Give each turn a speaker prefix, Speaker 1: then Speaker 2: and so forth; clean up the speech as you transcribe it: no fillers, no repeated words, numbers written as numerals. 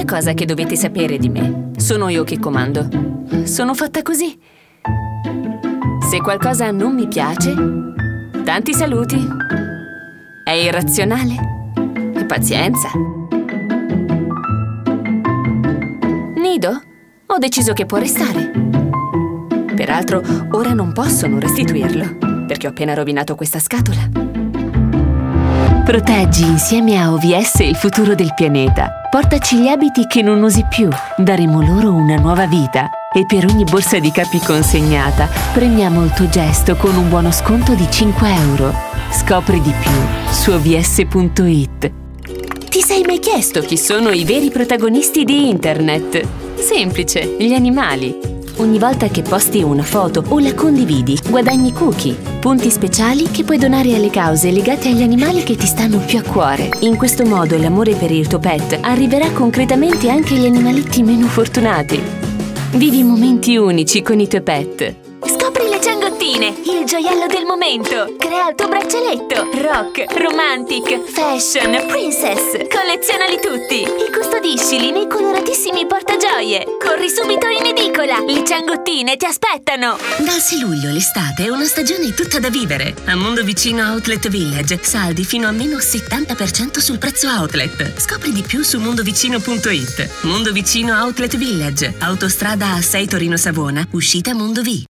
Speaker 1: una cosa che dovete sapere di me. Sono io che comando. Sono fatta così. Se qualcosa non mi piace, tanti saluti. È irrazionale. E pazienza. Nido? Ho deciso che può restare. Peraltro, ora non posso non restituirlo, perché ho appena rovinato questa scatola.
Speaker 2: Proteggi insieme a OVS il futuro del pianeta. Portaci gli abiti che non usi più. Daremo loro una nuova vita. E per ogni borsa di capi consegnata, premiamo il tuo gesto con un buono sconto di 5 euro. Scopri di più su ovs.it.
Speaker 1: Ti sei mai chiesto chi sono i veri protagonisti di Internet? Semplice, gli animali. Ogni volta che posti una foto o la condividi, guadagni cookie, punti speciali che puoi donare alle cause legate agli animali che ti stanno più a cuore. In questo modo l'amore per il tuo pet arriverà concretamente anche agli animaletti meno fortunati. Vivi momenti unici con i tuoi pet. Scopri le ciangottine, il gioiello del momento. Crea il tuo braccialetto. Rock, romantic, fashion, princess. Collezionali tutti e custodiscili nei coloratissimi portagioie. Corri subito in edicola, le ciangottine ti aspettano.
Speaker 2: Dal 6 luglio l'estate è una stagione tutta da vivere. A Mondo Vicino Outlet Village, saldi fino a meno 70% sul prezzo outlet. Scopri di più su mondovicino.it. Mondo Vicino Outlet Village, autostrada A6 Torino Savona, uscita Mondovì.